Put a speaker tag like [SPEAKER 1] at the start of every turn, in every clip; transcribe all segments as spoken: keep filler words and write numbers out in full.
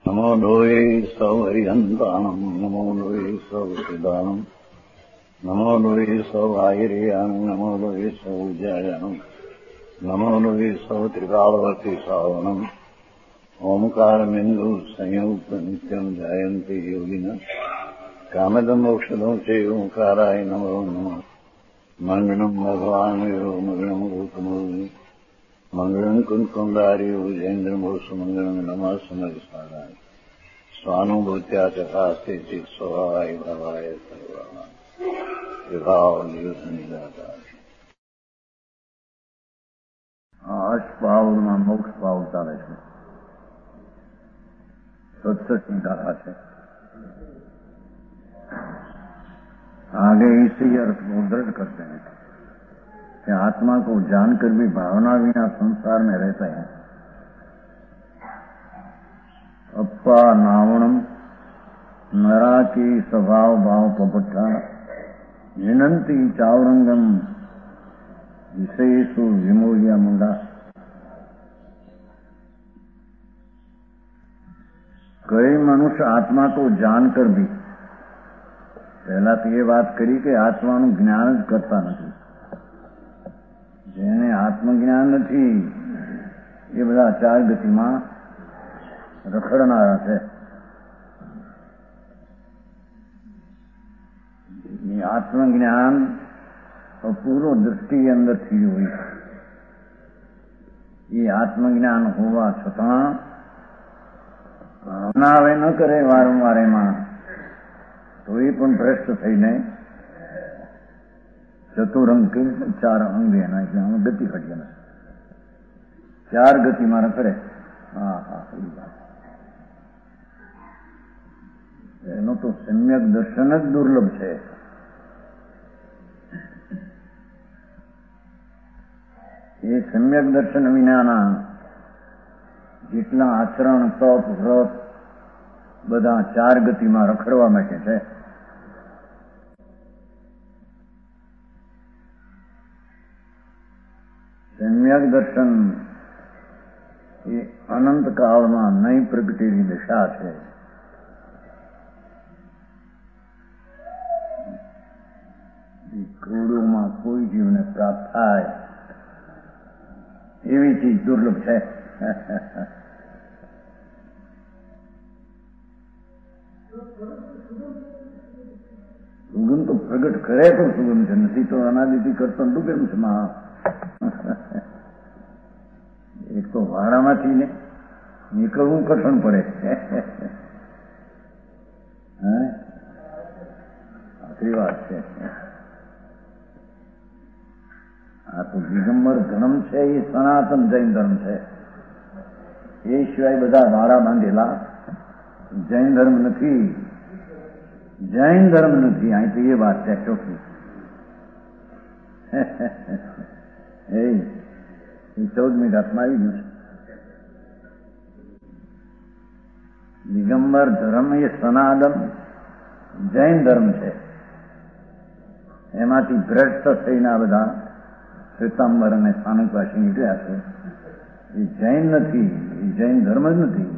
[SPEAKER 1] नमो लोये सौहरिहन्ताणम् नमो लोये सौहृदानम् नमो लोये सौभागिर्यानम् नमो लोये सौज्यायानम् नमो लोये सौत्रिकालवर्ति सावनम् ओंकारमिन्दु संयुक्त नित्यम् जायन्ति योगिनः कामदम् मोक्षदम् च ओंकाराय नमो नमः मङ्गलम् भगवान् वीरो मङ्गलम् गौतमोऽग्नि मङ्गलम् कुन्कुण्डार्यो जयेन्द्रमोऽस्तु मङ्गलम् नमः समरिसाराय स्वानुभूत्या चकास्ते चित् स्वभावाय भवाय सर्वाणाम् विभावनिदाता
[SPEAKER 2] અષ્ટભાવમાં મોક્ષ ભાવ ચાલે છે. सत्संग कहा है आगे इसी अर्थ को दृढ़ करते हैं कि आत्मा को जानकर भी भावना बिना संसार में रहते हैं. अप्पा नावणम नरा की स्वभाव भाव पपट्ठा जिनंती चावरंगम विशेषु विमोलिया मुंडा. कई मनुष्य आत्मा को जानकर भी पहला तो ये बात करी कि आत्माનું જ્ઞાન જ કરતા નથી. જેને આત્મજ્ઞાન નથી એ બધા ચાર ગતિમાં રખડનારા છે. ये आत्मज्ञान अपूर्व दृष्टि अंदर थी हुई. ये आत्मज्ञान होवा छतां ભાવના હવે ન કરે વારંવાર એમાં તો એ પણ ભ્રષ્ટ થઈને ચતુરંગ કે ચાર અંગ એના એટલે આમાં ગતિ ઘટી નથી. ચાર ગતિમાં રખડે. હા હા એ વાત એનો તો સમ્યક દર્શન જ દુર્લભ છે. એ સમ્યક દર્શન વિનાના જેટલા આચરણ તપ વ્રત બધા ચાર ગતિમાં રખડવા માટે છે. સમ્યક દર્શન એ અનંત કાળમાં નહીં પ્રગટેલી દશા છે. કરોડોમાં કોઈ જીવને પ્રાપ્ત થાય એવી ચીજ દુર્લભ છે. સુગમ તો પ્રગટ કરે તો સુગમ છે, નથી તો અનાદિથી કરતો તું કેમ છે? મહા એક તો વાડામાંથી ને નીકળવું કઠણ પડે. આખરી વાત છે. આ તો દિગંબર ધર્મ છે એ સનાતન જૈન ધર્મ છે. એ સિવાય બધા વાડા બાંધેલા જૈન ધર્મ નથી. જૈન ધર્મ નથી. અહીં તો એ વાત છે ચોખ્ખી. એ ચૌદમી રાતમાં આવી ગયું છે. દિગંબર ધર્મ એ સનાતન જૈન ધર્મ છે. એમાંથી ભ્રષ્ટ થઈને આ બધા શ્વેતાંબર અને સ્થાનકવાસી નીકળ્યા છે. એ જૈન નથી. એ જૈન ધર્મ જ નથી.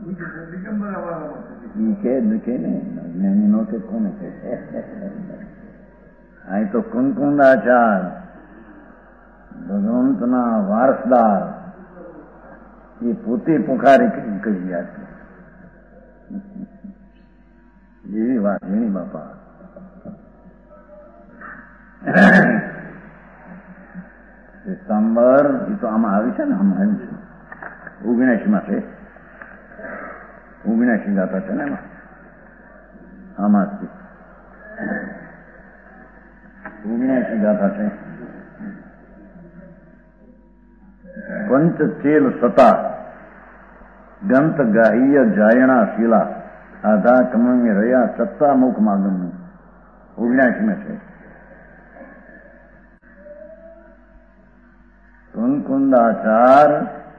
[SPEAKER 2] એ કે કે ને જ્ઞાની નો કે કોને કે અહીં તો કુંકુંદાચાર ભગવંતના વારસદાર એ પોતે પુખારી કરી ગયા છે. એવી વાત એની બાપા. શ્વેતાંબર એ તો આમાં આવી છે ને. આમાં આવ્યું છે ઓગણસી માં છે. ઓગણસી ગાતા છે ને એમાં. આમાં ઓગણસી ગાતા છે. પંચ ચેલ સતા ગંત ગાહ્ય જાયણા શીલા આધા કમય રહ્યા સત્તા મુખ માગમનું ઓગણસી માં છે. કુંકુંદાચાર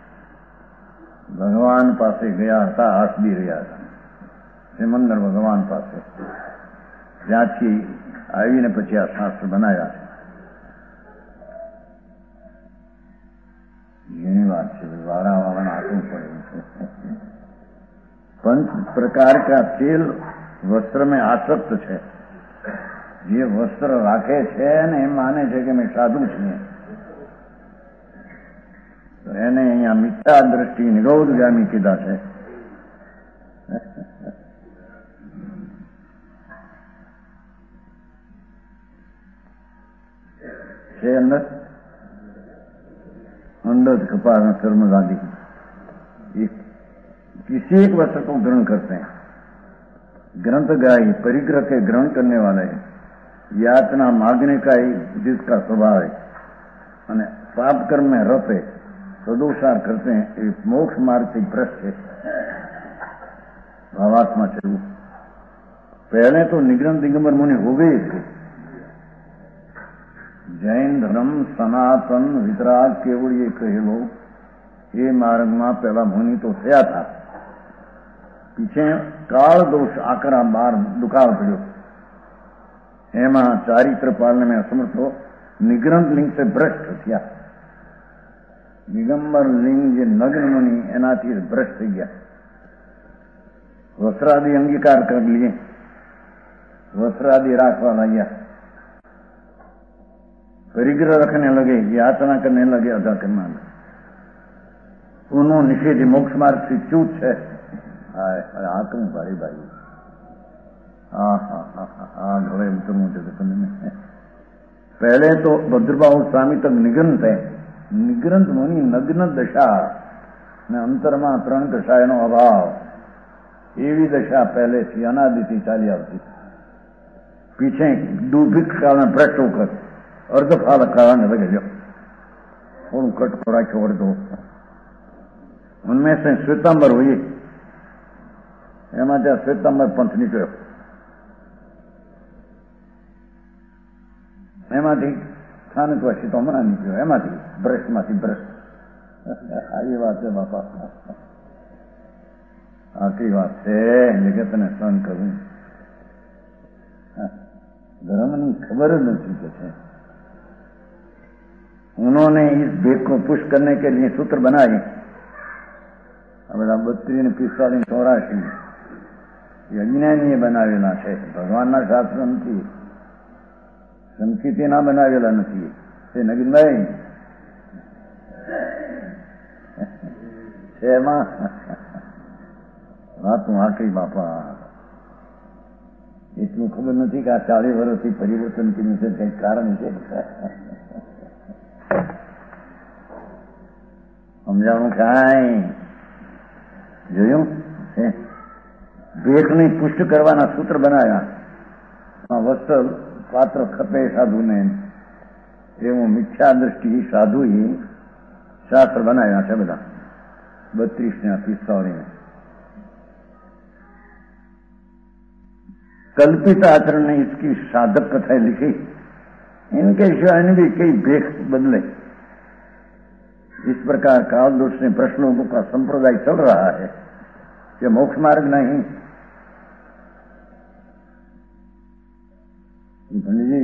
[SPEAKER 2] ભગવાન પાસે ગયા હતા. આસદી રહ્યા હતા સિમંદર ભગવાન પાસે. ત્યાંથી આવીને પછી આ શાસ્ત્ર બનાવ્યા છે. એની વાત છે. વાળા વાળાને આપવું પડે. पंच प्रकार का तेल वस्त्र में आसक्त है। જે વસ્ત્ર રાખે છે ને એમ માને છે કે મેં સાધુ છું, તો એને અહીંયા મિથ્યા દ્રષ્ટિ નિરોધગામી કીધા છે. છે અંદર अंडज कपाल कर्म आदि किसी एक वस्त्र को ग्रहण करते हैं. ग्रंथ गाय परिग्रह के ग्रहण करने वाले हैं. यातना मांगने का ही जिसका स्वभाव है અને पाप कर्म में रत है, सदोषार करते हैं, ये मोक्ष मार्ग से भ्रष्ट है. भावात्मा चलू पहले तो निग्रंथ दिगंबर मुनि हो गए थे. જૈન ધર્મ સનાતન વિતરાગ કેવળ એ કહેલો એ માર્ગમાં પેલા મુનિ તો થયા હતા. પીછે કાળ દોષ આકરા બાર દુકાળ પડ્યો. એમાં ચારિત્ર પાલન में असमर्थो નિગ્રંથ લિંગ से ભ્રષ્ટ થયા. દિગંબર લિંગ જે નગ્ન મુનિ એનાથી ભ્રષ્ટ થઈ ગયા. વસ્ત્રાદિ અંગીકાર કરી લીએ, वस्त्रादि राखवा लग्या, परिग्रह रखने लगे, यातना करने लगे, अदा करना लगे. उन्होंने निषेध मोक्ष मार्ग से चूत है. आकम भाई भाई हाँ हाँ हाँ हाँ घरे उतरू जगत में. पहले तो भद्रबाहु स्वामी तक निग्रंथ है. निग्रंथ मुनि नग्न दशा ने अंतरमा त्रण कषायनो अभाव एवी दशा पहले थी, अनादि थी चाली आवती. पीछे दुर्भिक्ष काल में भ्रष्ट होकर अर्धफाल कारण लगे जो थोड़ा कट थोड़ा छोड़ दो. उनमें से श्वेतांबर हुई, एम श्वेतांबर पंथ निकलो. એમાંથી સ્થાનકવાસી તો હમણાં નીકળ્યો, એમાંથી ભ્રષ્ટમાંથી ભ્રષ્ટ. આવી વાત છે બાપા, આખી વાત છે. જગતને સહન કરવું, ધર્મની ખબર જ નથી કે છે. उन्होंने इस भेद को पुष्ट करने के लिए सूत्र बनाए. अब बत्रीस ने पिस्तालीस चौरासी यज्ञानी बनावेला છે, ભગવાનના શાસ્ત્ર નથી, સંકિતેના બનાવેલા નથી. તે નગીનભાઈ છે એમાં વાતું આકરી બાપા. એટલું ખબર નથી કે આ ચાલીસ વર્ષથી પરિવર્તન કર્યું છે, કંઈક કારણ છે. સમજાવવાનું કાંઈ જોયું છે? ભેખને પુષ્ટ કરવાના સૂત્ર બનાવ્યા. વસ્ત્ર પાત્ર ખપે સાધુને એવું મિથ્યા દ્રષ્ટિ સાધુ શાસ્ત્ર બનાવ્યા છે બધા, बत्रीस ने पिस्तालीस में. कल्पित आचरण ने इसकी साधक कथाएं लिखी. इनके शिवाय भी कई भेख बदले. इस प्रकार काल दोष ने प्रश्नों का संप्रदाय चल रहा है कि मोक्ष मार्ग नहीं. जी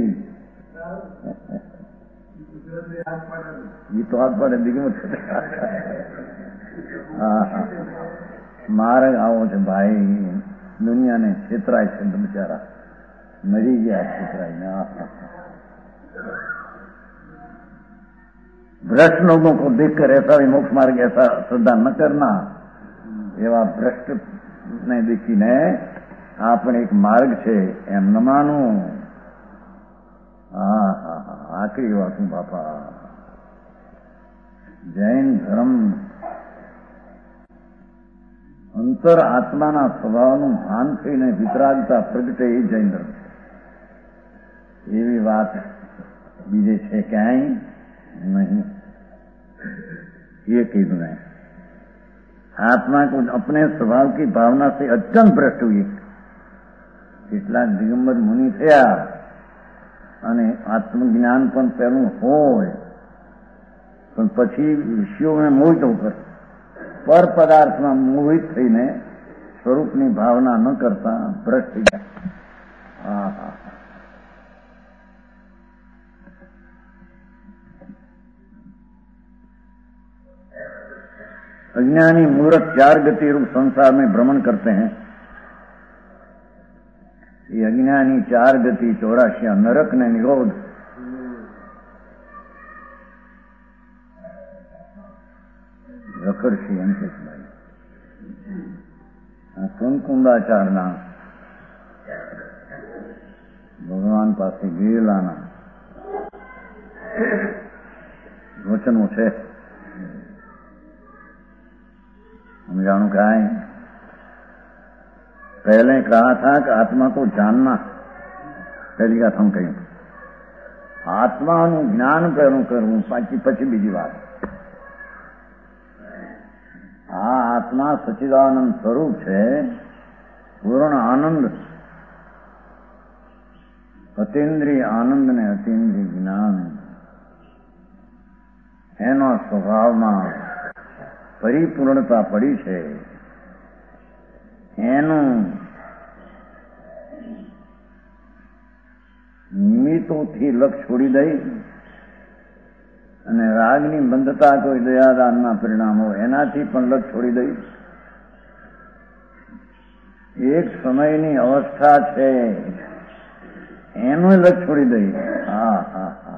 [SPEAKER 2] ये तो हाथ पड़े दिग्मत मार्ग आओ છે ભાઈ. दुनिया ने छेतराय છે बेचारा, मरी गया छेतराय में. भ्रष्ट लोगों को देखकर ऐसा भी मोक्ष मार्ग ऐसा श्रद्धा न करना. एवं भ्रष्ट ने देखी ने आपने एक मार्ग છે એમ ન માનું. હા હા હા આખરી વાત હું બાપા. જૈન ધર્મ અંતર આત્માના સ્વભાવનું ભાન થઈને વિતરાગતા પ્રગટે એ જૈન ધર્મ છે. એવી વાત બીજે છે ક્યાંય नहीं. ये कीधु है आत्मा को अपने स्वभाव की भावना से अत्यंत भ्रष्ट हुई. કેટલાક દિગંબર મુનિ થયા અને આત્મજ્ઞાન પણ પહેલું હોય, પણ પછી વિષયોમાં મોહિત હોકર પર પદાર્થમાં મોહિત થઈને સ્વરૂપની ભાવના ન કરતા ભ્રષ્ટ થઈ જાય. હા હા अज्ञानी मूर्ख चार गति रूप संसार में भ्रमण करते हैं। ये अज्ञानी चार गति चौराशिया नरक ने निरोध રખડશી અંકેશભાઈ આ કુંકુંદાચારના ભગવાન પાસે ગયેલાના વચનો છે। हम जानू क्या है, पहले कहा था कि आत्मा को जानना, पहली बात हम कही आत्मा नु ज्ञान पहलू करवू पाची पची बीजी बात। आ आत्मा सच्चिदानंद स्वरूप है, पूर्ण आनंद, अतीन्द्रिय आनंद ने अतीन्द्रिय ज्ञान एनो स्वभावમાં પરિપૂર્ણતા પડી છે। એનું નિમિત્તોથી લક્ષ છોડી દઈ અને રાગની બંધતા કોઈ દયાદાનના પરિણામો એનાથી પણ લક્ષ છોડી દઈ એક સમયની અવસ્થા છે એનું લક્ષ છોડી દઈ। હા હા હા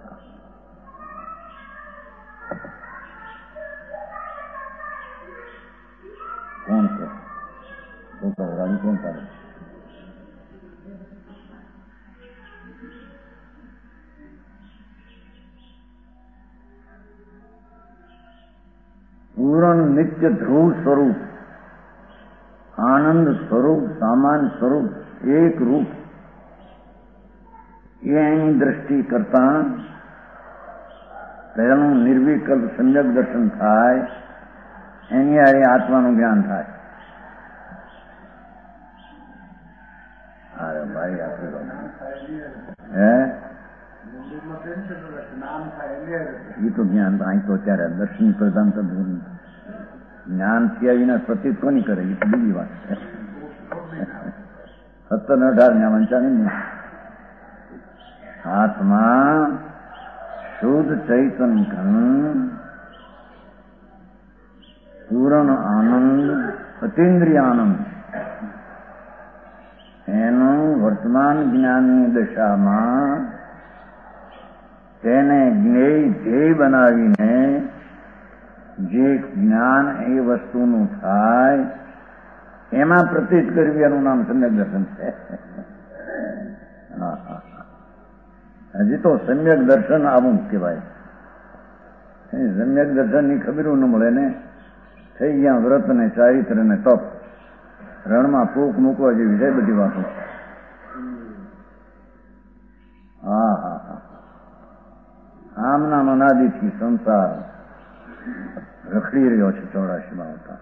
[SPEAKER 2] कौन से तो तो रानी कौन सा पूर्ण नित्य ध्रुव स्वरूप आनंद स्वरूप सामान्य स्वरूप एक रूप ये एनी दृष्टि करता पहलू निर्विकल्प सम्यक दर्शन थाय એની હારે આત્માનું જ્ઞાન થાય। અરે ભાઈ આપણે હે એ તો જ્ઞાન અહીં તો અત્યારે દર્શન પ્રધાન તો જ્ઞાન થયા વિના પ્રતીત કોની કરે એ તો બીજી વાત છે। સત્તર ને અઢાર ને વંચાની આત્મા શુદ્ધ ચૈતન ઘન પૂર્ણ આનંદ અતીન્દ્રિય આનંદ એનું વર્તમાન જ્ઞાનની દશામાં તેને જ્ઞેય ધ્યેય બનાવીને જે જ્ઞાન એ વસ્તુનું થાય એમાં પ્રતીત કરવી એનું નામ સમ્યક દર્શન છે। હજી તો સમ્યક દર્શન આવું કહેવાય। સમ્યક દર્શનની ખબરું ન મળે ને થઈ ગયા વ્રત ને ચારિત્ર ને તપ રણમાં ફૂંક મૂકવા જેવી છે બધી વાતો। હા હા હા આમના અનાદિથી સંસાર રખડી રહ્યો છે ચોરાશીમાં આવતા।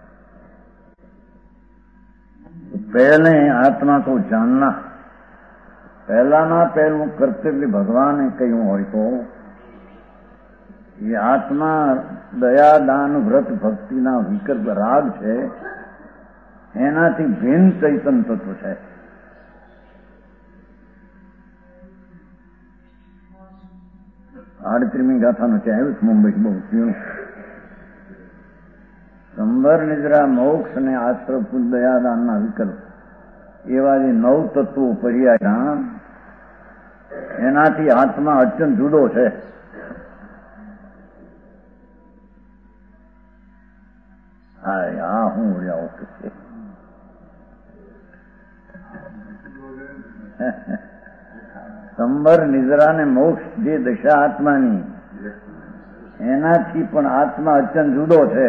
[SPEAKER 2] पहले आत्मा को जानना पहलाना पहलू कर्तव्य भगवाने कहूं हो तो ये आत्मा दया दान व्रत भक्तिना विकल्प राग है एनाथी भिन्न चैतन तत्व है। आड़त्रीमी गाथा नो चाहे मुंबई बहुत संबर निद्रा मोक्ष ने आश्रय पुल दयादान ना विकल्प एवा जे नव तत्वों पर्याय एनाथी आत्मा अत्यंत जुदो है। आ हूँ संबर निद्रा ने मोक्ष जे दशा आत्मानी एनाथी पण आत्मा अत्यंत जुदो है।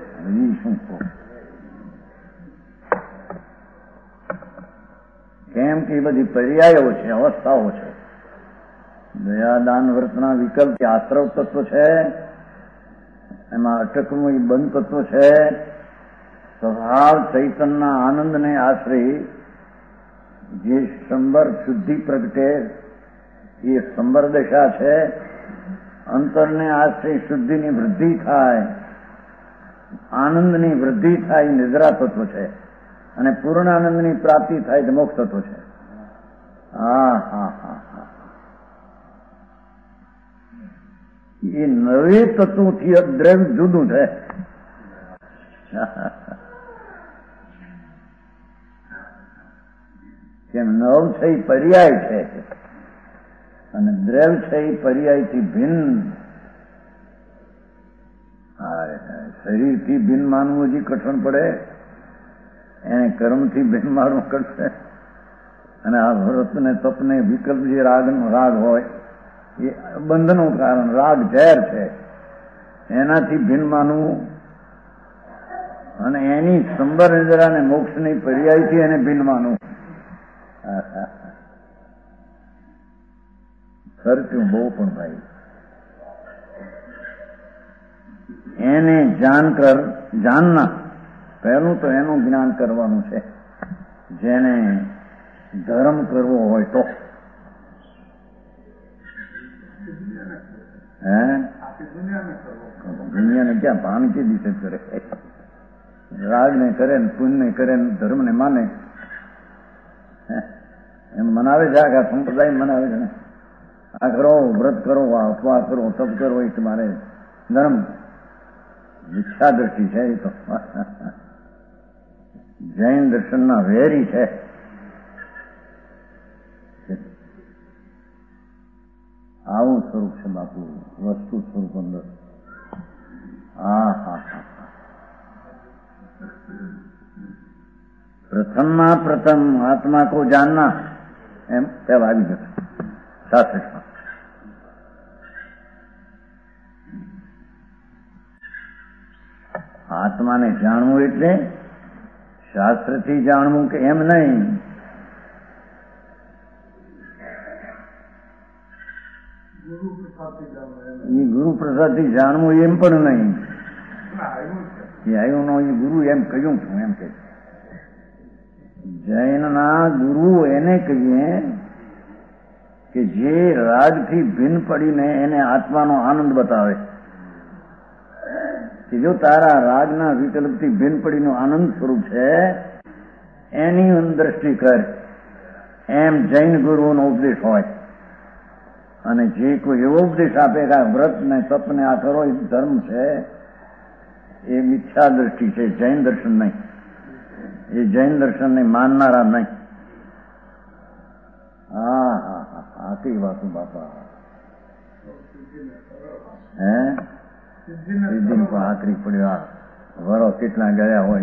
[SPEAKER 2] केम के बधी पर्यायो छे अवस्थाओं छे। दयादान व्रतना विकल्प आश्रव तत्व है एमां अटकવું એ બંધ તત્વ છે। સ્વભાવ ચૈતનના આનંદને આશ્રય જે સંબર શુદ્ધિ પ્રગટે એ સંબર દશા છે। અંતરને આશ્રય શુદ્ધિની વૃદ્ધિ થાય આનંદની વૃદ્ધિ થાય નિદ્રા તત્વ છે અને પૂર્ણ આનંદની પ્રાપ્તિ થાય તે મોક્ષ તત્વ છે। હા હા હા હા એ નવે તત્વોથી દ્રવ્ય જુદું છે। કેમ નવ છે એ પર્યાય છે અને દ્રવ છે એ પર્યાયથી ભિન્ન. શરીરથી ભિન્ન માનવું હજી કઠણ પડે, એને કર્મથી ભિન્ન માનવું કરશે. અને આ વ્રત ને તપ ને વિકલ્પ જે રાગનો રાગ હોય એ બંધનું કારણ, રાગ ઝેર છે, એનાથી ભિન્ન માનવું અને એની સંબર નિદ્રા ને મોક્ષની પર્યાયથી એને ભિન્ન માનવું. ખર્ચું બહુ પણ ભાઈ. એને જાણ કર, જાણના પહેલું તો એનું જ્ઞાન કરવાનું છે. જેને ધર્મ કરવો હોય તો હે દુનિયાને ક્યાં ભાન કે દિશે કરે? રાગ ને કરે ને પુણ્ય ને કરે ને ધર્મ ને માને એમ મનાવે છે. આ સંપ્રદાય મનાવે છે ને, આ કરો, વ્રત કરો, આ ઉપવાસ કરો, તપ કરો, એ તમારે ધર્મ. મિથ્યા દ્રષ્ટિ છે એ તો. જૈન દર્શનના વેરી છે. આવું સ્વરૂપ છે બાપુ, વસ્તુ સ્વરૂપ અંદર. હા હા હા પ્રથમમાં પ્રથમ આત્મા કો જાનના એમ પેલા આવી જશે શાસ્ત્રમાં. આત્માને જાણવું એટલે શાસ્ત્રથી જાણવું કે એમ નહીં. એ ગુરુ પ્રસાદથી જાણવું એમ પણ નહીં. એ આવ્યું નો એ ગુરુ એમ કહ્યું છું એમ કે જૈનના ગુરુ એને કહીએ કે જે રાગથી ભિન્ન પડીને એને આત્માનો આનંદ બતાવે. કે જો તારા રાગના વિકલ્પથી ભિન્ન પડીનો આનંદ સ્વરૂપ છે એની દ્રષ્ટિ કર, એમ જૈન ગુરુઓનો ઉપદેશ હોય. અને જે કોઈ એવો ઉપદેશ આપે કે આ વ્રત ને તપ ને આ કરો એ ધર્મ છે, એ મિથ્યા દ્રષ્ટિ છે, જૈન દર્શન નહીં. એ જૈન દર્શનને માનનારા નહીં. હા હા હા આથી વાતું બાપા. હે સિદ્ધિ પણ આકરી પડ્યો. વરો કેટલા ગયા હોય.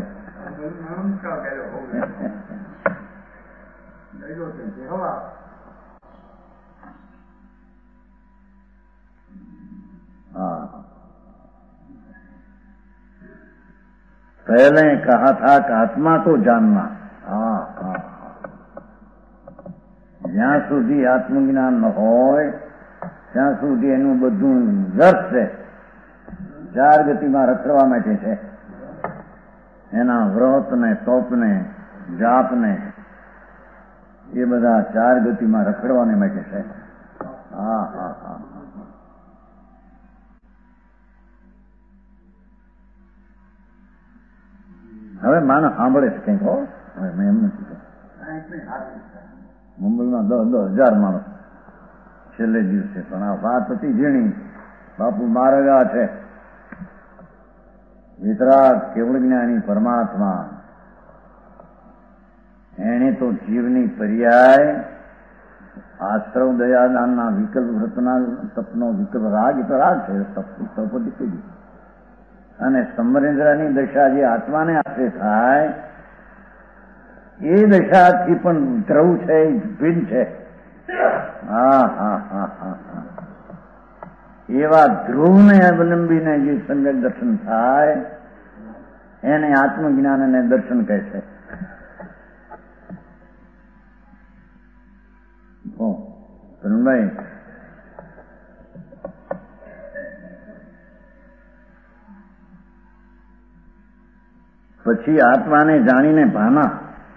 [SPEAKER 2] हाँ पहले कहा था कि आत्मा को जानना. हाँ हाँ જ્યાં સુધી આત્મજ્ઞાન ન હોય ત્યાં સુધી એનું બધું વ્યર્થ છે. ચાર ગતિમાં રખડવા માટે છે. એના વ્રત ને તપ ને જાપ ને એ બધા ચાર ગતિમાં રખડવાને માટે છે. હા હા હા હવે માનો સાંભળે છે કંઈક. હો હવે મેં એમ નથી. મુંબઈમાં દસ દસ હજાર માણસ છેલ્લે દિવસે, પણ આ વાત હતી ઝીણી. બાપુ માર્ગા છે, વિતરાગ કેવળ જ્ઞાની પરમાત્મા. એને તો જીવની પર્યાય આશ્રવ દયાદાનના વિકલ્પ વ્રતના તપનો વિકલ્પ રાગ તો રાગ છે, તપતિ કીધી. અને સંબરેન્દ્રની દશા જે આત્માને આશ્રય થાય એ દશાથી પણ દ્રવ છે, ભિન્ન છે. હા હા હા હા હા એવા ધ્રુવને અવલંબીને જે સમ્યક દર્શન થાય એને આત્મજ્ઞાન અને દર્શન કહે છે. ભાઈ પછી આત્માને જાણીને ભાના.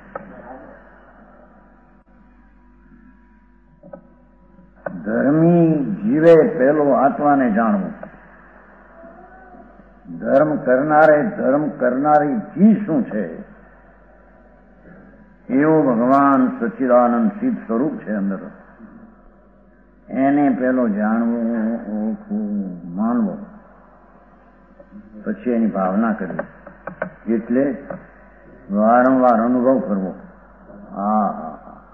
[SPEAKER 2] ધર્મી જીવે પેલો આત્માને જાણવું. ધર્મ કરનારે ધર્મ કરનારી જી શું છે એવો ભગવાન સચ્ચિદાનંદ સિદ્ધ સ્વરૂપ છે અંદર. એને પેલો જાણવું, ઓળખવું, માનવું, પછી એની ભાવના કરવી. એટલે વારંવાર અનુભવ કરવો. હા હા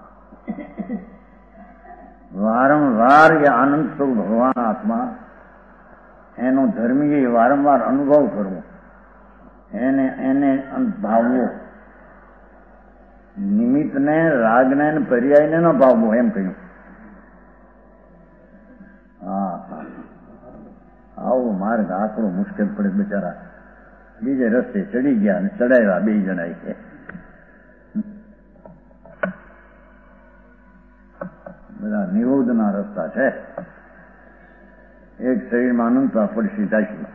[SPEAKER 2] વારંવાર એ આનંદ સ્વરૂપ ભગવાન આત્મા એનો ધર્મીએ વારંવાર અનુભવ કરવો, એને એને ભાવવો, નિમિત્તને રાગને પર્યાયને ન ભાવવો એમ કહ્યું. હા હા આવો માર્ગ આકડો મુશ્કેલ પડે બિચારા બીજે રસ્તે ચડી ગયા અને ચડાવ્યા બે જણાય છે. બધા નિરોધના રસ્તા છે. એક શરીરમાં અનંતતા પડશે જાશું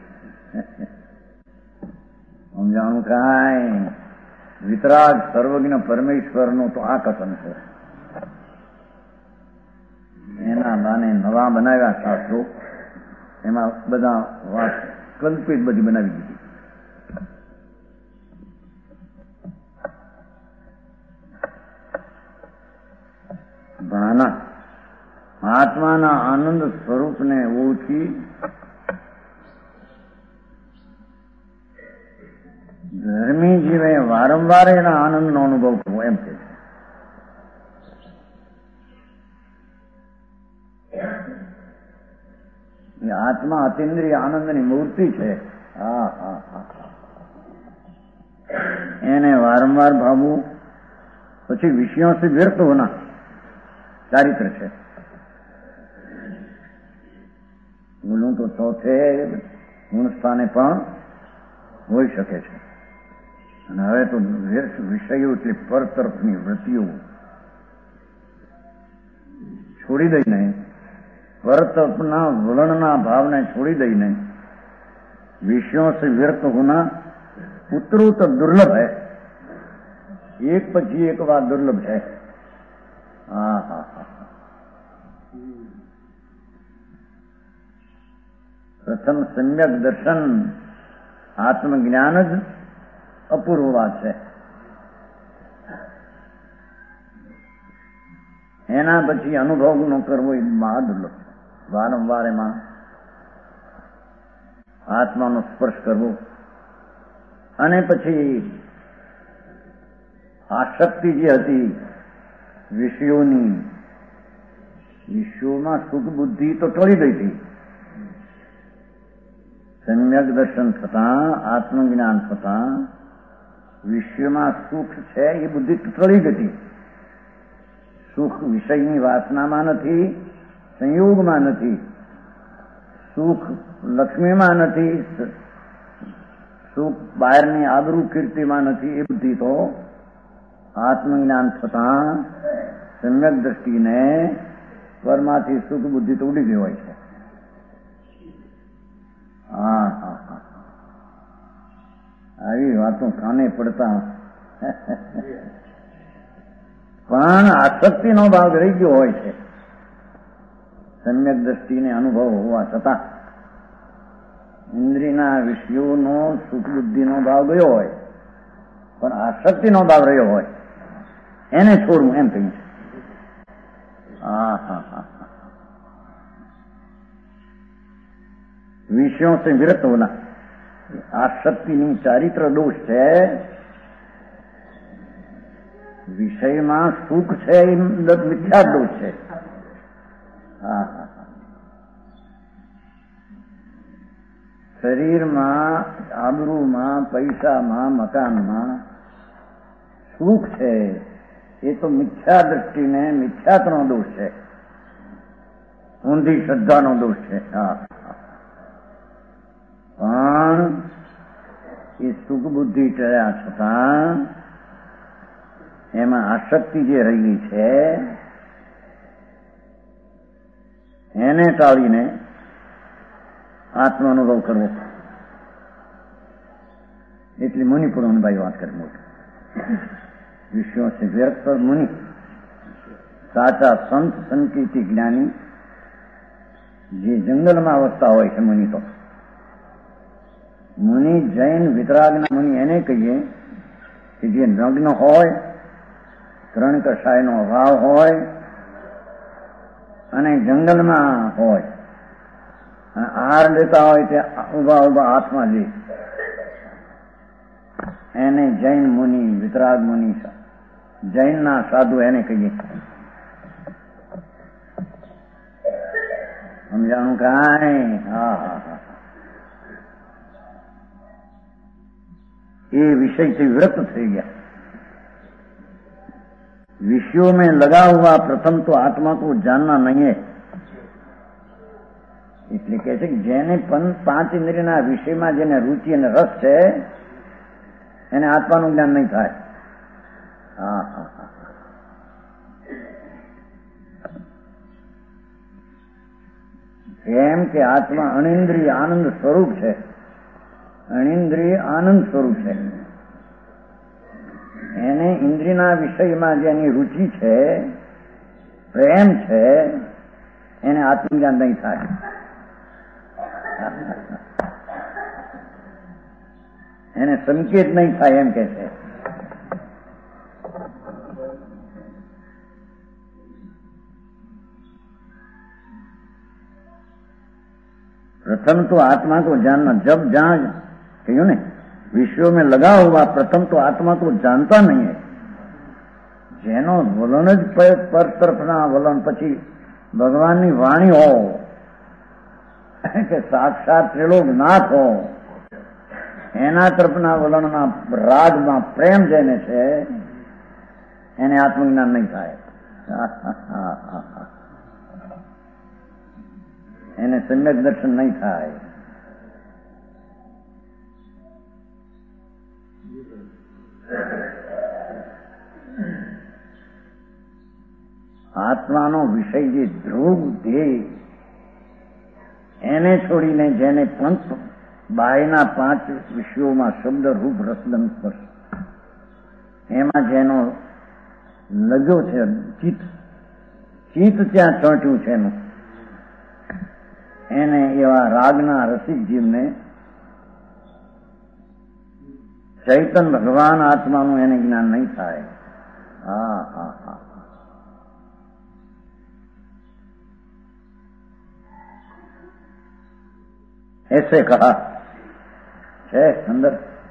[SPEAKER 2] સમજાણું કાંઈ વિતરાગ સર્વજ્ઞ પરમેશ્વરનું તો આ કથન છે. એના બાને નવા બનાવ્યા શાસ્ત્રો, એમાં બધા વાત કલ્પિત બધી બનાવી દીધી. ભાના આત્માના આનંદ સ્વરૂપને ઓળખી ધર્મી જીવે વારંવાર એના આનંદનો અનુભવ કરવો એમ કે છે. આત્મા અતિન્દ્રિય આનંદની મૂર્તિ છે. હા હા હા એને વારંવાર ભાવવું. પછી વિષયોથી વ્યર્થ હોના ચારિત્ર છે. બોલું તો ચોથે ગુણ સ્થાને પણ હોઈ શકે છે. અને હવે તો વિષયો એટલે પર તરફની વૃત્તિઓ છોડી દઈને, પર તરફના વલણના ભાવને છોડી દઈને વિષયો से व्यर्थ होना उत्तरोत्तर दुर्लभ है. एक પછી એક વાત દુર્લભ છે. હા હા હા પ્રથમ સમ્યક દર્શન આત્મજ્ઞાન જ અપૂર્વ વાત છે. એના પછી અનુભવ ન કરવો એ મહાદુર્લભ છે. વારંવાર એમાં આત્માનો સ્પર્શ કરવો અને પછી આસક્તિ જે હતી વિષયોની, વિષયોમાં સુખ બુદ્ધિ તો ટળી ગઈ હતી. સમ્યક દર્શન થતાં, આત્મજ્ઞાન થતાં વિષયમાં સુખ છે એ બુદ્ધિ ટળી ગઈ હતી. સુખ વિષયની વાસનામાં નથી, સંયોગમાં નથી, સુખ લક્ષ્મીમાં નથી, સુખ બહારની આબરૂ કીર્તિમાં નથી. એ બુદ્ધિ તો આત્મજ્ઞાન થતાં સમ્યક દ્રષ્ટિને પરમાંથી સુખ બુદ્ધિ તો ઉડી ગઈ હોય છે. હા હા હા આવી વાતો કાને પડતા પણ આસક્તિનો ભાગ રહી ગયો હોય છે. સમ્યક દ્રષ્ટિને અનુભવ હોવા છતાં ઇન્દ્રિયના વિષયોનો સુખ બુદ્ધિનો ભાવ ગયો હોય પણ આસક્તિનો ભાવ રહ્યો હોય એને છોડવું એમ કહ્યું છે. હા હા હા વિષયો से विरत होना આસક્તિની ચારિત્ર દોષ છે. વિષયમાં સુખ છે એ મિથ્યા દોષ છે. હા હા શરીરમાં, આબરૂમાં, પૈસામાં, મકાનમાં સુખ છે એ તો મિથ્યા દ્રષ્ટિને મિથ્યાત્વનો દોષ છે, ઊંધી શ્રદ્ધાનો દોષ છે. હા પણ એ સુખ બુદ્ધિ ટળ્યા છતાં એમાં આસક્તિ જે રહી છે એને ટાળીને આત્મ અનુભવ કરવો. એટલે મુનિ પુરાણભાઈ વાત કરે મોટી વિષયો છે વ્યર્થ મુનિ સાચા સંત સંકેતી જ્ઞાની જે જંગલમાં વસતા હોય છે મુનિ તો મુનિ જૈન વિતરાગના મુનિ એને કહીએ કે જે નગ્ન હોય, ત્રણ કષાયનો અભાવ હોય અને જંગલમાં હોય અને આહાર લેતા હોય તે ઉભા ઉભા હાથમાં લે. એને જૈન મુનિ, વિતરાગ મુનિ, જૈનના સાધુ એને કહીએ. સમજાણું કાંઈ? હા હા હા. ये विषय से विरक्त થઈ ગયા. विषयों में लगा हुआ प्रथम तो आत्मा को जानना नहीं है. એટલે કહે છે કે જેને પાંચ ઇન્દ્રિયના વિષયમાં જેને રુચિ અને રસ છે એને આત્માનું જ્ઞાન નહીં થાય. હા હા હા. એમ કે આત્मा અનિન્દ્રિય આનંદ સ્વરૂપ છે. અનિન્દ્રિય આનંદ સ્વરૂપ છે. એને ઇન્દ્રિયના વિષયમાં જેની રુચિ છે, પ્રેમ છે, એને આત્મજ્ઞાન નહીં થાય. એને સંકેત નહીં થાય એમ કે છે. प्रथम तो आत्मा को जानना. जब जहां क्यों ने विषयों में लगा हुआ प्रथम तो आत्मा को जानता नहीं है. જેનો વલણ જ પર તરફના વલણ, પછી ભગવાનની વાણી હો કે સાક્ષાત ત્રિલોકનાથ હો, એના તરફના વલણના રાગમાં પ્રેમ જેને છે એને આત્મજ્ઞાન નહીં થાય. એને સમ્યક દર્શન નહીં થાય. આત્માનો વિષય જે ધ્રુવ ધ્યેય એને છોડીને જેને પંચ બાયના પાંચ વિષયોમાં શબ્દ, રૂપ, રસગંધ, સ્પર્શ એમાં જેનો લગ્યો છે ચિત્ત, ચિત્ત ત્યાં ચોંટ્યું છે એનું, એને એવા રાગના રસિક જીવને ચૈતન ભગવાન આત્માનું એને જ્ઞાન નહીં થાય. હા હા હા. ऐसे कहा है अंदर.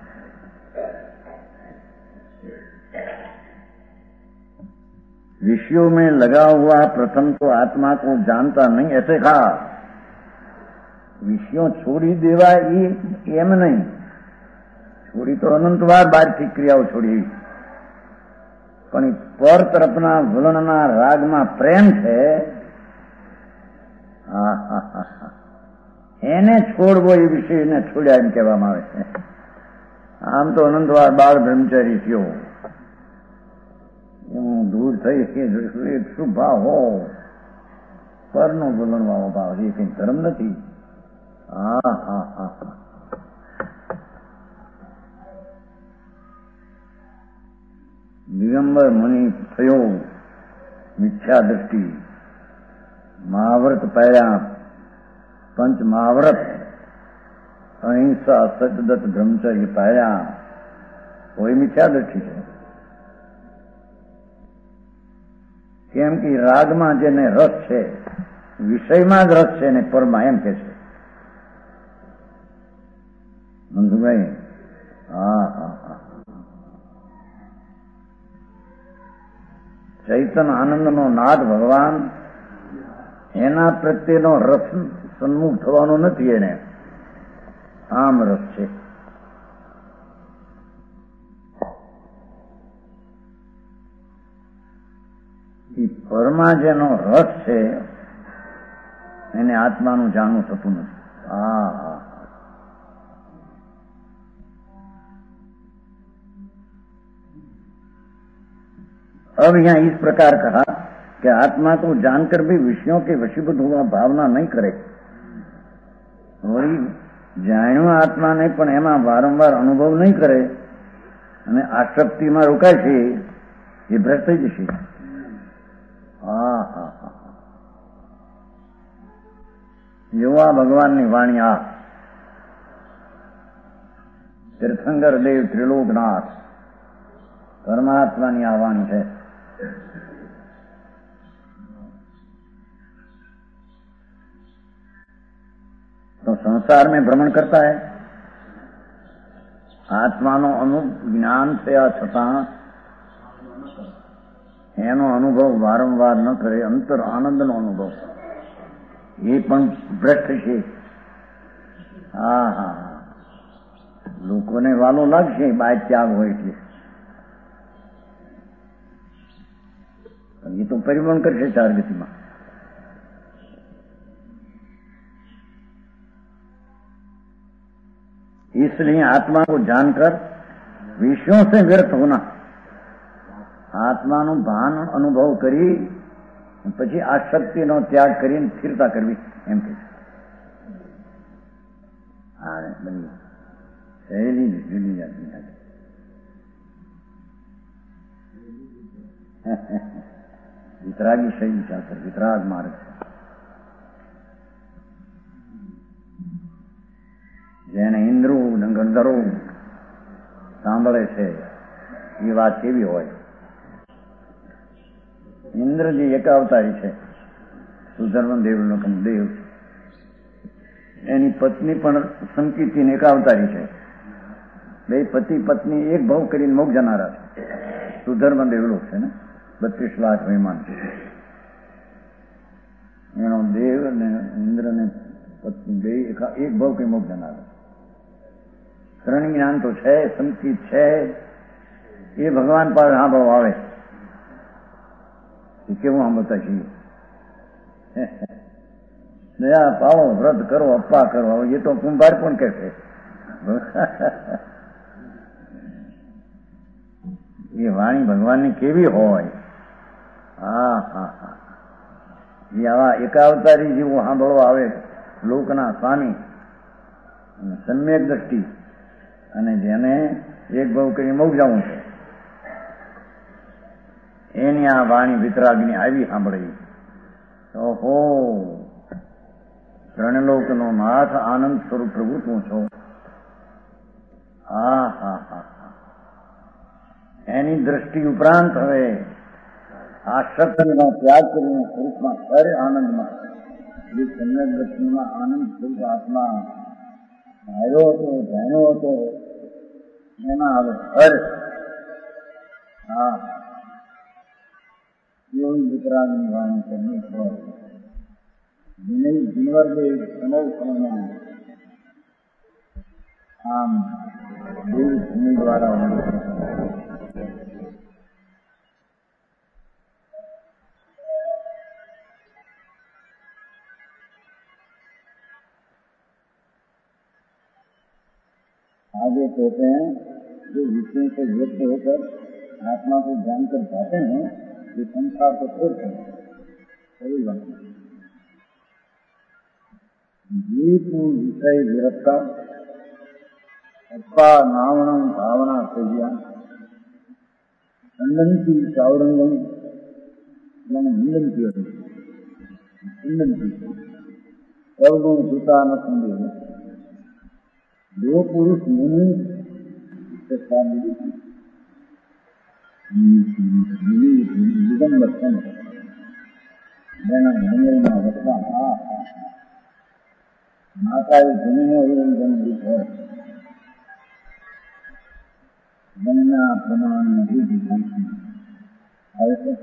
[SPEAKER 2] विषयों में लगा हुआ प्रथम तो आत्मा को जानता नहीं, ऐसे कहा. विषयों छोड़ी देवा ये एम नहीं. छोड़ी तो अनंत વાર બહારથી ક્રિયાઓ છોડી, પણ પર તરફના વલણના રાગમાં પ્રેમ છે. હા હા હા હા. એને છોડવો એ વિષયને છોડ્યા એમ કહેવામાં આવે છે. આમ તો અનંતવાર બાળ બ્રહ્મચારી થયો, હું દૂર થઈ શું ભાવ હો, પરનો બોલણવાનો ભાવ, એ કઈ ધર્મ નથી. હા હા હા. દિગંબર મુનિ થયો, મિથ્યા દ્રષ્ટિ, મહાવ્રત પાડ્યા, पंच महाव्रत, अहिंसा, सतदत्त, ब्रह्मचर्य पाया, कोई मिथ्या दृष्टि है. केम कि रागમાં જેને રસ છે, વિષયમાં જ રસ છે ને પરમાં એમ કે છે. મંજુભાઈ? હા હા હા. ચૈતન આનંદનો નાદ ભગવાન, એના પ્રત્યેનો રસ સન્મુખ થવાનો નથી. એને આમ રસ છે. એ પરમાં જેનો રસ છે એને આત્માનું જાણવું થતું નથી. હા હા. अब यहाँ इस प्रकार कहा कि आत्मा को जानकर भी विषयों के वशीभूत हुआ भावना नहीं करे. वही જાણ્યું આત્માને પણ એમાં વારંવાર અનુભવ નહીં કરે અને આસક્તિમાં રોકાય છે, એ ભ્રષ્ટ થઈ જશે. હા હા હા. જેવા ભગવાનની વાણી આ તીર્થંકર દેવ ત્રિલોકનાથ પરમાત્માની આ વાણી છે. तो संसार में भ्रमण करता है, આત્માનો અનુ જ્ઞાન થયા છતાં એનો અનુભવ વારંવાર ન કરે, અંતર આનંદનો અનુભવ, એ પણ ભ્રષ્ટ છે. હા હા લોકોને વાલો લાગશે બાય ત્યાગ હોય એટલે, ये तो परिवहन करके चार गति में. इसलिए आत्मा को जानकर विषयों से व्यर्थ होना, આત્માનું ભાન અનુભવ કરી પછી આસક્તિનો ત્યાગ કરીને સ્થિરતા કરવી એમ કે છે. હા બની સહેલી જુદી જાતની વિતરાગી શૈલી ચાલશે, વિતરાગ માર્ગ છે. જેને ઇન્દ્રું ગંધર્વો સાંભળે છે એ વાત કેવી હોય. ઇન્દ્રજી એક અવતારી છે, સુધર્મન દેવનો દેવ, એની પત્ની પણ સંકીર્તિની એક અવતારી છે. બે પતિ પત્ની એક ભાવ કરીને મોક્ષ જનારા છે. સુધર્મન દેવલો છે ને, બત્રીસ લાખ મહેમાન છે એનો દેવ ને ઇન્દ્ર ને પત્ની બે એક ભાવ કઈ મોક્ષ જનારા. ત્રણ જ્ઞાન તો છે, સંકિત છે, એ ભગવાન પાસે હા ભાવ આવે કેવું સાંભળતા છીએ. દયા પાવો, વ્રત કરો, અપ્પા કરો, એ તો કુંભાર પણ કે છે. એ વાણી ભગવાનની કેવી હોય. હા હા હા એ આવા એકાવતારી જેવું સાંભળવા આવે, લોકના સ્વામી, સમ્યક દ્રષ્ટિ, અને જેને એક ભાવ કરી મોક્ષ જવું છે એની આ વાણી વિતરાગની આવી સાંભળી. ઓહો, ત્રણલોકનો નાથ આનંદ સ્વરૂપ પ્રભુ તું છો. હા હા હા એની દ્રષ્ટિ ઉપરાંત હવે આસક્તિનો ત્યાગ કરીને સ્વરૂપમાં હર આનંદમાં, જે સમ્યક દ્રષ્ટિમાં આનંદ સ્વરૂપ આત્મા આવ્યો હતો, જાણ્યો હતો, એના હવે હર. હા એવી વિતરાગની વાણી કરવી હોય. વિનય જીનવર્ગે સમય સમયમાં આમ દેવ ભૂમિ દ્વારા आगे कहते हैं जो विषयों से व्यक्त होकर आत्मा को जानकर जाते हैं ये संसार को छोड़ते हैं. सही बात है. जीव विषय विरक्ता अप्पा नावणम भावना सेव्या खंडनती चावरंगम हिंदनती हिंदनती सर्वगुण सुता न संदेह. दो पुरुष मुनि दिगंबर संत જેના મંગલમાં વસવા આ માતાએ જન્મો એવું જન્મ હોય જન્મના પ્રમાણમાં બુદ્ધિ આવે છે.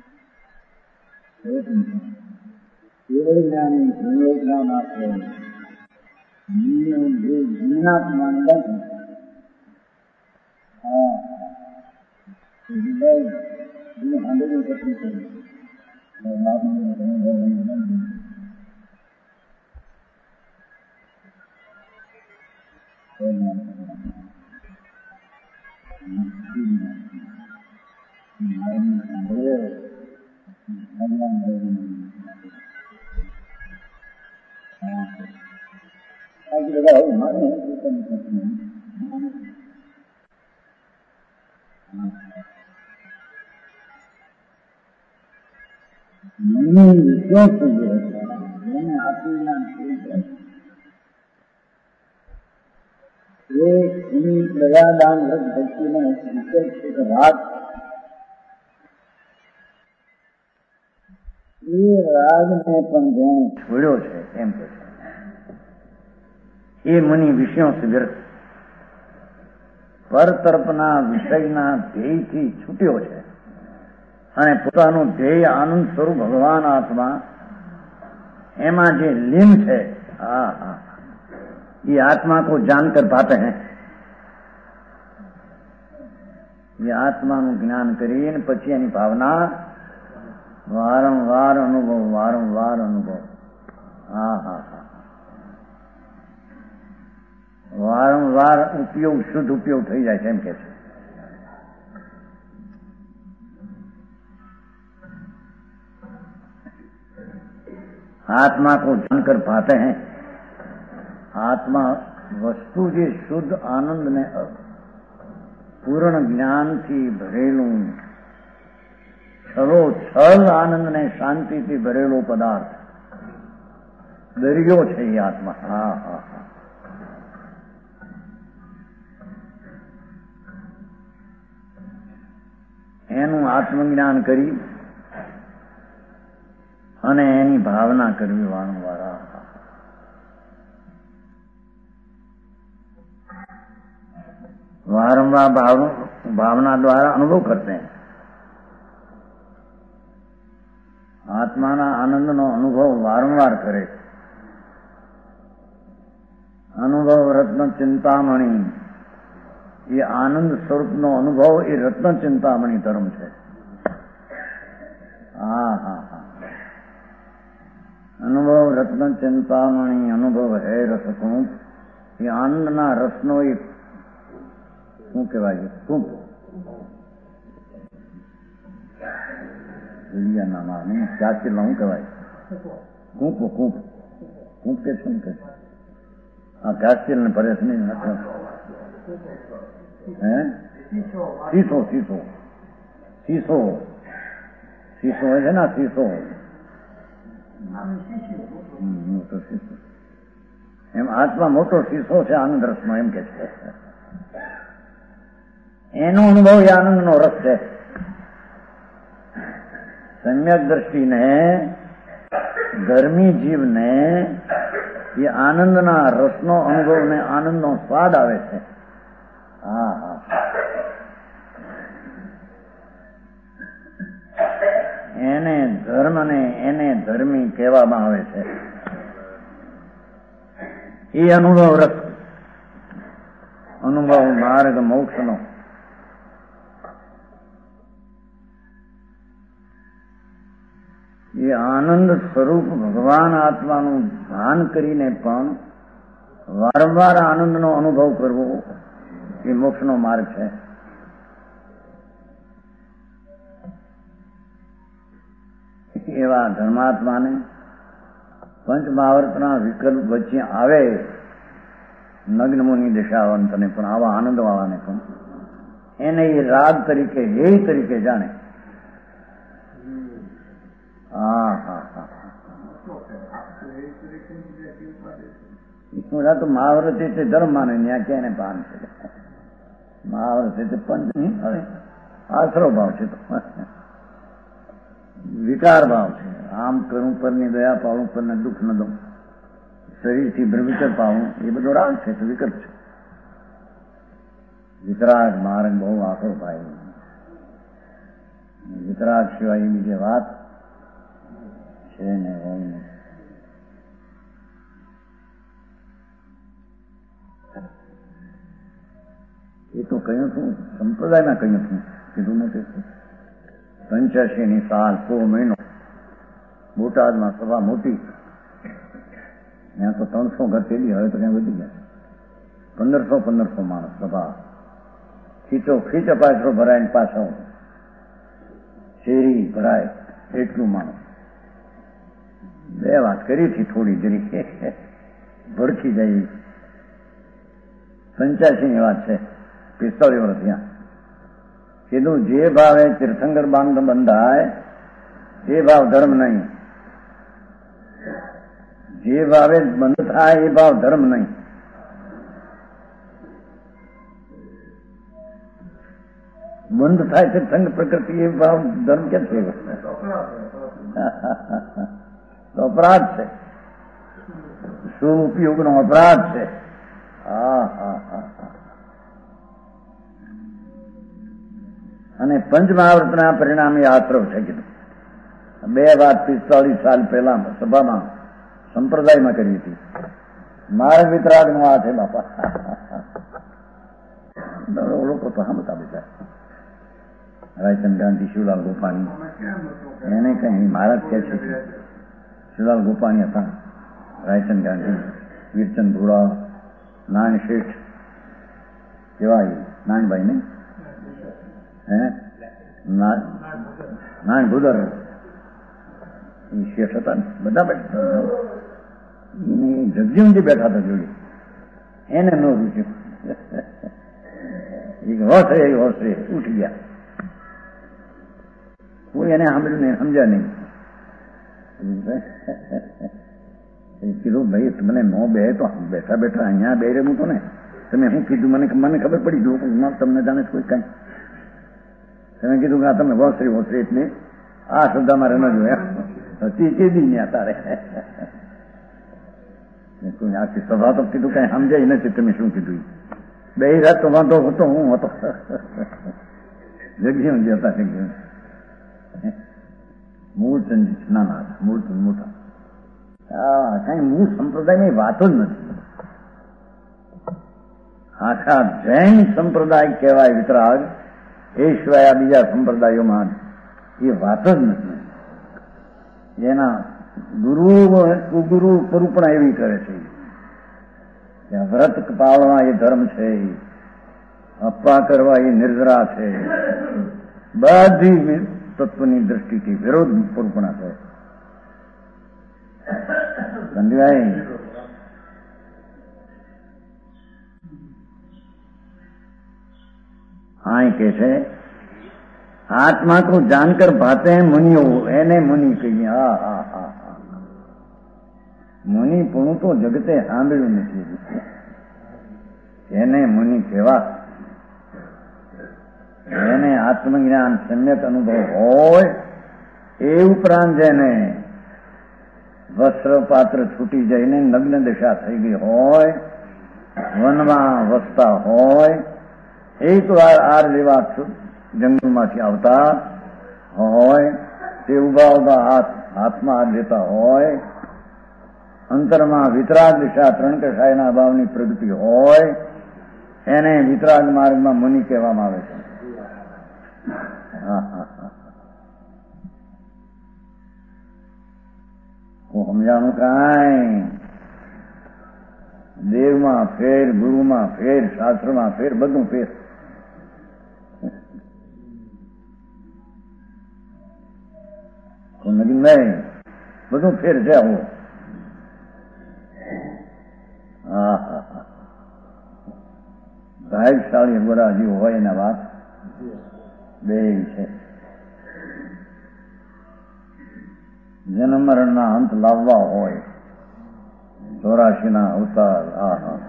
[SPEAKER 2] કેવળ જ્ઞાની સંયોજના ના હોય જીવનાત્મા નથી. હા આંદોલન કરતી કરી બધા આવું માને પ્રજાદાન વ્રત ભક્તિનો રાગ એ રાગને પણ જેને છોડ્યો છે એમ કે છે એ મુનિ વિષયો સે વ્યર્થ. પર તરફના વિષયના ધ્યેયથી છૂટ્યો છે અને પોતાનું ધ્યેય આનંદ સ્વરૂપ ભગવાન આત્મા એમાં જે લીન છે, હા હા ये आत्मा को जानकर पाते हैं. ये આત્માનું જ્ઞાન કરીને પછી એની ભાવના વારંવાર અનુભવ વારંવાર અનુભવ હા હા હા વારંવાર ઉપયોગ શુદ્ધ ઉપયોગ થઈ જાય છે એમ કે છે. आत्मा को जानकर पाते हैं. आत्मा वस्तु જે શુદ્ધ આનંદ ને પૂર્ણ જ્ઞાનથી ભરેલું છલો છલ આનંદ ને શાંતિથી ભરેલો પદાર્થ દરિયો છે એ આત્મા. હા હા હા એનું આત્મજ્ઞાન કરી અને એની ભાવના કરવી વારંવાર. वारंवार भाव भावना द्वारा अनुभव करते हैं. आत्माना आनंद नो अनुभव वारंवार करे. अनुभव रत्न चिंतामणि ये आनंद स्वरूप नो अनुभव ये रत्न चिंतामणि धर्म है. हाँ हाँ हाँ अनुभव रत्न चिंतामणि अनुभव है रसकूप. ये आनंद ना रसनो ये શું કહેવાય છે? કૂપ. નામ નહીં ક્યાંથી શું કહેવાય? કૂપ કૂપ કૂપ કે શું કે હા ક્યાંથી ને પરેશ નહીં હે સીસો સીસો સીસો સીસો હોય છે ને સીસો મોટો સીસો એમ આત્મા મોટો સીસો છે આનંદ રસનો એમ કે છે. એનો અનુભવ એ આનંદનો રસ છે. સમ્યક દ્રષ્ટિને ધર્મી જીવને એ આનંદના રસનો અનુભવ ને આનંદનો સ્વાદ આવે છે. હા હા એને ધર્મ ને એને ધર્મી કહેવામાં આવે છે. એ અનુભવ રસ અનુભવ માર્ગ મોક્ષનો એ આનંદ સ્વરૂપ ભગવાન આત્માનું ધ્યાન કરીને પણ વારંવાર આનંદનો અનુભવ કરવો એ મોક્ષનો માર્ગ છે. એવા ધર્માત્માને પંચમહાવર્તના વિકલ્પ વચ્ચે આવે નગ્ન મુનિ દશાવંતને પણ આવા આનંદવાળાને પણ એને એ રાગ તરીકે હે તરીકે જાણે. હા હા હા તો મહાવ્રત એટલે ધર્મ માને ત્યાં ક્યાં એને ભાન છે. મહાવ્રત એટલે પંચ નહીં હવે આશરો ભાવ છે તો વિકાર ભાવ છે. આમ કરું પરની દયા પાડું પરને દુઃખ ન દઉં શરીરથી ભ્રમિચર પાવું એ બધો રાગ છે તો વિકલ્પ છે. વિતરાગ માર્ગ બહુ આખો ભાઈ. વિતરાગ સિવાય એ બીજી વાત છે ને હોય. એ તો કહ્યું છું સંપ્રદાયમાં કહ્યું છું કીધું નથી. પંચ્યાસી ની સાલ સો મહિનો બોટાદમાં સભા મોટી ત્યાં તો ત્રણસો ઘર તેડી હવે તો ક્યાં વધી ગયા પંદરસો પંદરસો માણસ સભા ખીચો ખીચ પાછો ભરાય ને પાછો શેરી ભરાય એટલું માણસ. બે વાત કરી હતી થોડી જરી ભડકી જાય. પંચ્યાસી ની વાત છે પિસ્તાળીસ વર્ષ ત્યાં કીધું જે ભાવે તીર્થંકર બાંધ બંધાય એ ભાવ ધર્મ નહીં. જે ભાવે બંધ થાય એ ભાવ ધર્મ નહીં. બંધ થાય તીર્થંકર પ્રકૃતિ એ ભાવ ધર્મ કેમ છે? તો અપરાધ છે. શું ઉપયોગનો અપરાધ છે. હા હા હા હા અને પંચમહાવ્રતના પરિણામે આશ્રવ છે કીધું. બે વાત પિસ્તાળીસ સાલ પહેલા સભામાં સંપ્રદાયમાં કરી હતી. માર્ગ વિતરાગ નો આ છે બાપા. લોકો તો હા બતા બેટા રાયચંદ ગાંધી, શિવલાલ ગોપાણી, એને કઈ મહારાજ કે છે. શિવલાલ ગોપાણી હતા, રાયચંદ ગાંધી, વીરચંદ ભોળા, નારાયણ શેઠ, કેવા નારાયણભાઈ ને હે નારાયણ ભુદર એ શેઠ હતા ને, બધા બેઠા જગજીવનજી બેઠા હતા જોડે. એને ન રૂચ્યું. હોશ રે હોશ રે ઉઠી ગયા. કોઈ એને સાંભળ્યું નહીં, સમજ્યા નહીં. કીધું ભાઈ મને નો બે તો બેઠા બેઠા અહીંયા બે રહ્યું તો ને તમે શું કીધું મને મને ખબર પડી ગયું તમને જાણે કોઈ કઈ. તમે કીધું કે આ તમે વોસરી વોસરી એટલે આ શબ્દ મારે ન જોયા કીધી ત્યાં તારે આખી સભા તો કીધું કઈ સમજાય નથી તમે શું કીધું. બે રાત તો વાંધો હતો, હું હતો જગ્યા હતા જગ્યા મૂળચંદ નાના હતા, મૂળચંદ મોટા. હા કઈ મૂળ સંપ્રદાયની વાતો જ નથી. આખા જૈન સંપ્રદાય કહેવાય વિતરાગ, એ સિવાય આ બીજા સંપ્રદાયોમાં એ વાત જ નથી. જેના ગુરુ ગુરુ પરુપણા એવી કરે છે કે વ્રત પાળવા એ ધર્મ છે, અપ્પા કરવા એ નિર્જરા છે, બધી તત્વની દ્રષ્ટિથી વિરોધ પરુપણા છે. સમજાય? હા કે છે આત્મા को जानकर भाते हैं मुनियो, એને મુનિ કહીએ. હા હા હા હા મુનિ પણ તો જગતે સાંભળ્યું નથી. એને મુનિ કહેવા. એને આત્મજ્ઞાન સમ્યક અનુભવ હોય એ ઉપરાંત જેને વસ્ત્ર પાત્ર છૂટી જઈને નગ્ન દશા થઈ ગઈ હોય, વનમાં વસતા હોય, એક વાર આર જેવા જંગલમાંથી આવતા હોય, તે ઉભા ઉભા હાથ હાથમાં હાથ લેતા હોય, અંતરમાં વિતરાગ દિશા ત્રણ કષાયના ભાવની પ્રગતિ હોય, એને વિતરાગ માર્ગમાં મુનિ કહેવામાં આવે છે. હા હા હા હું સમજાણું કાંઈ દેવમાં ફેર, ગુરુમાં ફેર, શાસ્ત્રમાં ફેર, બધું ફેર. નગીન નહીં, બધું ફેર છે. આવું હા હા હા ભાગશાળી ગોરા જીવ હોય એના વાત બે છે. જન્મ મરણના અંત લાવવા હોય, ચોરાશી ના અવતાર. આ હા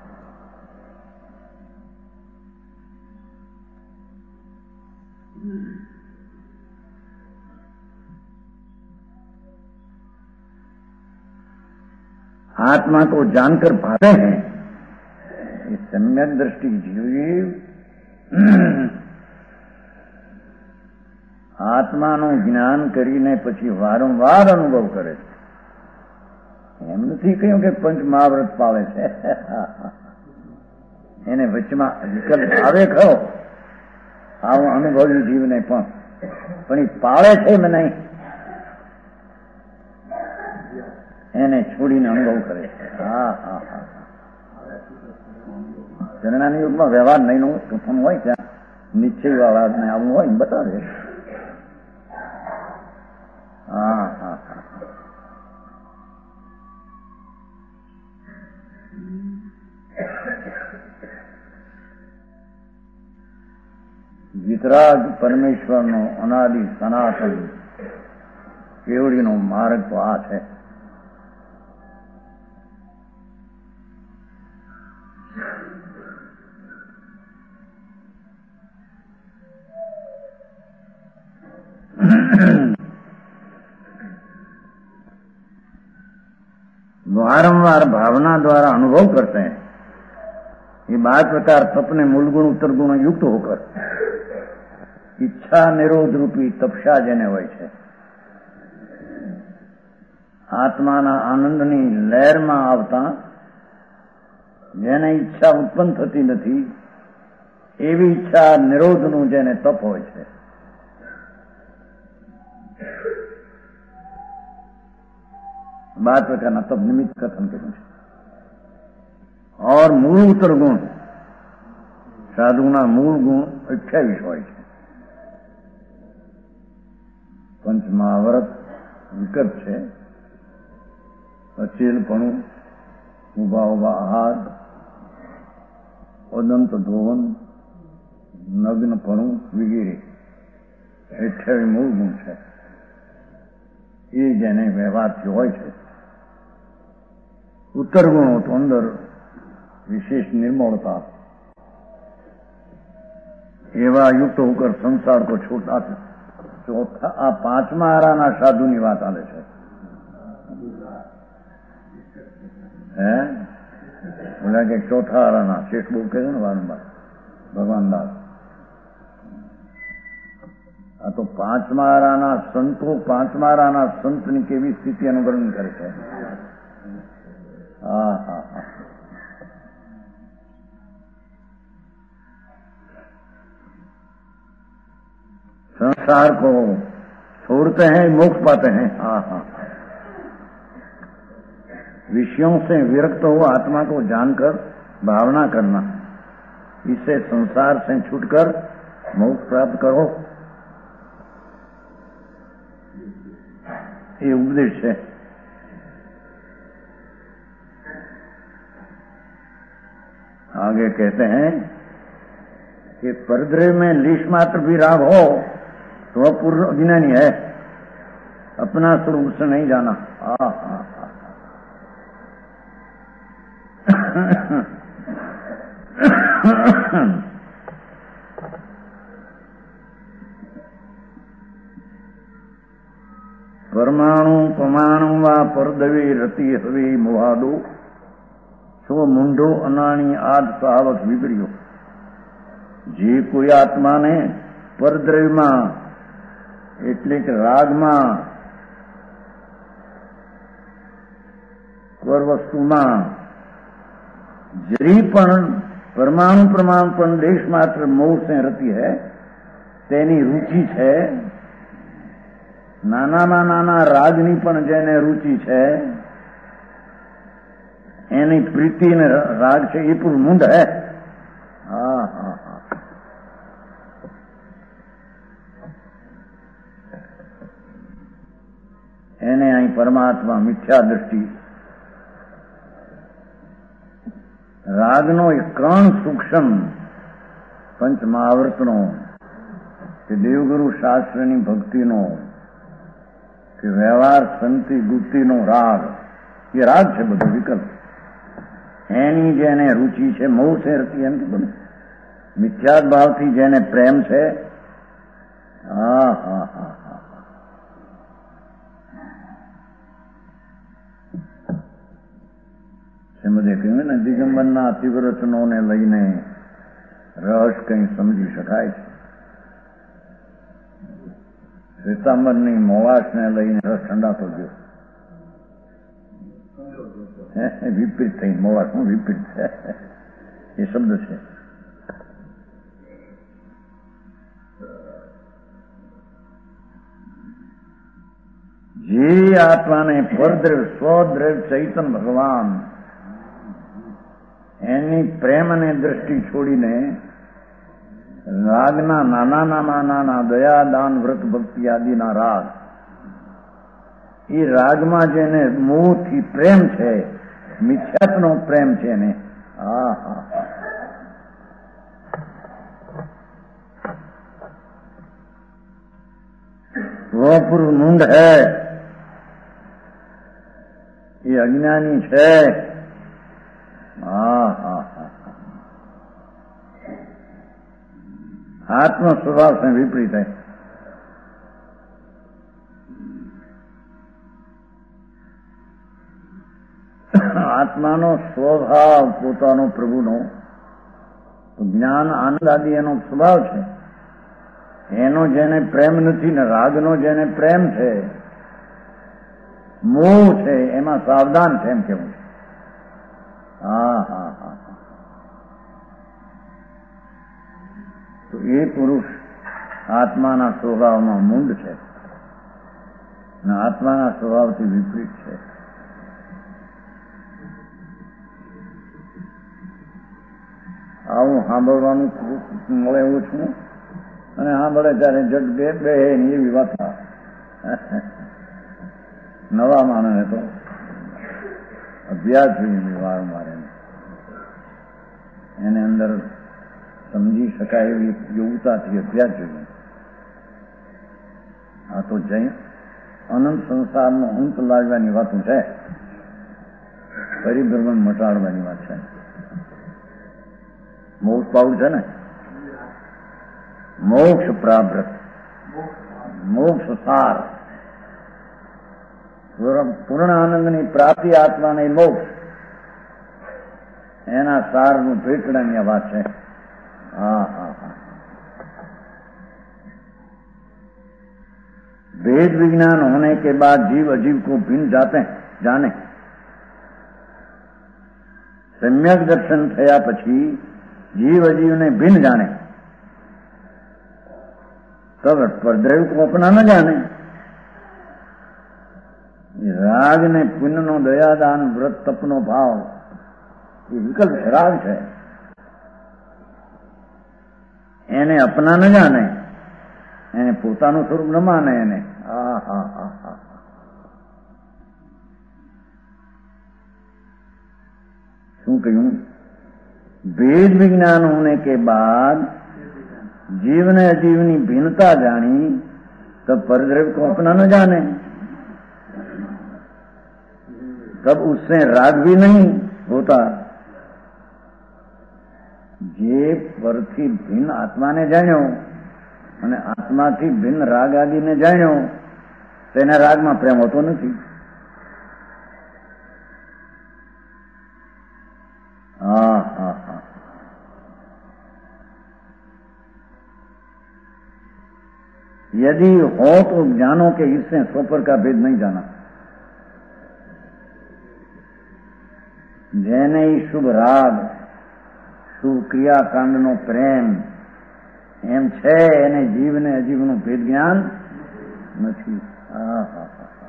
[SPEAKER 2] आत्मा को जानकर भाते हैं, ये सम्यक दृष्टि जीव આત્માનું જ્ઞાન કરીને પછી વારંવાર અનુભવ કરે છે. એમ નથી કહ્યું કે પંચ મહાવ્રત પાળે છે. એને વચમાં વિકલ્પ આવે ખરો આવો અનુભવી જીવને પણ, પણ એ પાળે છે એમ નહીં, એને છોડીને અનુભવ કરે છે. હા હા હા જરણાની યુગમાં વ્યવહાર નહીં નું પ્રથમ હોય ત્યાં નિશ્ચય વાળા ને આવું હોય બતાવે. હા હા હા વિતરાગ પરમેશ્વરનો અનાદિ સનાતન કેવડીનો માર્ગ તો આ છે. वारंवार भावना द्वारा अनुभव करते हैं. ये बात प्रकार तपने मूल गुण उत्तर गुण युक्त होकर ઈચ્છા નિરોધ રૂપી તપસ્યા જેને હોય છે, આત્માના આનંદની લહેરમાં આવતા જેને ઈચ્છા ઉત્પન્ન થતી નથી એવી ઈચ્છા નિરોધનું જેને તપ હોય છે. बार प्रकार तब निमित्त कथन करूं छे. और मूल उत्तर गुण साधुना मूल गुण अठावीस होय छे. पंचमहाव्रत विकल्प छे. अचेलपणु, उभा उभा आहार, अदंत धोवन, नग्नपणु वगैरे अठावीस मूल गुण छे. ये जेने व्यवहारथी होय छे. उत्तर गुणो तो अंदर विशेष निर्मलता एवा युक्त होकर संसार को छोटा चौथा आ पांचमा आराना साधु की बात आले छे. है बोला कि चौथा आराना शेष बोल के ना बारंबार भगवान दास. आ तो पांचमा आराना संतो पांचमा आराना संत की केवी स्थिति अनुवर्णन करे छे. हाँ हाँ हाँ संसार को छोड़ते हैं, मोक्ष पाते हैं. हाँ हाँ विषयों से विरक्त हो आत्मा को जानकर भावना करना, इससे संसार से छूटकर मोक्ष प्राप्त करो, ये उपदेश है. आगे कहते हैं कि परद्रव्य में लीश मात्र भी राग हो तो वह पूर्ण अज्ञानी है, अपना स्वरूप से नहीं जाना. आ, आ, आ, परमाणु परमाणु वा परदवे रति हवे मुहादो तो मुंडो अनाणी आद सावक विगड़ियो. जे कोई आत्मा ने परद्रव्यमां એટલે કે રાગમાં પર વસ્તુમાં જરી પણ પરમાણુ પ્રમાણ પણ દેશ માત્ર મોહ से રતી है તેની रुचि છે. નાનામાં નાના રાગની પણ જેને रुचि છે एनी प्रीति ने राग से ये पूर्ण मुंड है. हाँ हाँ हाँ एने आई परमात्मा मिथ्या दृष्टि रागनो एक कण सूक्ष्म पंच महाव्रतनो के देवगुरु शास्त्रनी भक्तिनो के व्यवहार संति गुप्तिनो राग, ये राग है બધું વિકલ્પ. એની જેને रुचि છે મોહ से રતી એમ તો મિથ્યાત ભાવથી જેને પ્રેમ છે. હા હા હા હા સમજે કહ્યું ને દિગંબરના અતિવ્રતનોને લઈને રસ કંઈ સમજી શકાય છે. શ્વેતાંબરની મોવાસને લઈને રસ ઠંડાતો ગયો. विपरीत थी मोवास में विपरीत है ये शब्द से. जे आत्मा ने परद्रव्य स्वद्रव्य चैतन भगवान एनी प्रेम ने दृष्टि छोड़ीने रागना नाना नामा नाना दया दान व्रत भक्ति आदि ना राग ये राग में जेने मोह थी प्रेम है मिथ्यात्वनो प्रेम है ने. हाँ हाँ वो पुरुष मुंड है, ये अज्ञानी है. हाँ हाँ हाँ आत्म स्वभाव से विपरीत है. आत्मानो स्वभाव पोतानो प्रभुनो ज्ञान आनंद आदि एनो स्वभाव है. એનો જેને પ્રેમ નથી ને રાગનો જેને પ્રેમ છે, મોહ છે, એમાં સાવધાન છે એમ કેવું છે. હા હા હા તો એ પુરુષ આત્માના સ્વભાવમાં મૂંડ છે અને આત્માના સ્વભાવથી વિપરીત છે. આવું સાંભળવાનું મળે એવું છું અને સાંભળે ત્યારે જગ બે બે એવી વાત નવા માણસને તો અભ્યાસ જોઈએ વારંવાર એને અંદર સમજી શકાય એવી યોગ્યતાથી અભ્યાસ જોઈએ. આ તો જૈન અનંત સંસારનો અંત લાવવાની વાતો છે, પરિભ્રમણ મટાડવાની વાત છે. મોક્ષ પાવું છે ને, મોક્ષ પ્રાપ્ત, મોક્ષ સાર, પૂર્ણ આનંદની પ્રાપ્તિ આત્માને મોક્ષ, એના સારનું ભેટડાની વાત છે. હા હા હા वेद विज्ञान होने के बाद जीव अजीव को भिन्न जाते जाने, सम्यक दर्शन थया પછી जीव अजीव ने भिन्न जाने, तब परद्रव्य को अपना न जाने. राग ने पुण्य नो दयादान व्रत तपनो भाव ये विकल्प राग है, એને અપના ન જાણે, એને પોતાનું સ્વરૂપ ન માને. એને આ હા હા હા શું કહ્યું? भेद विज्ञान होने के बाद जीव ने अजीव की भिन्नता जानी, तब परद्रव्य को अपना न जाने, तब उससे राग भी नहीं होता. जे परथी भिन्न आत्मा ने जाण्यो અને આત્માથી ભિન્ન રાગ આદિને જાણ્યો, તેને રાગમાં પ્રેમ હોતો નથી. હા હા હા यदि हो तो ज्ञानो के इससे स्वपर का भेद नहीं जाना. જેને શુભ રાગ, શુભ ક્રિયાકાંડનો પ્રેમ એમ છે, એને જીવને અજીવનું ભેદ જ્ઞાન નથી. હા હા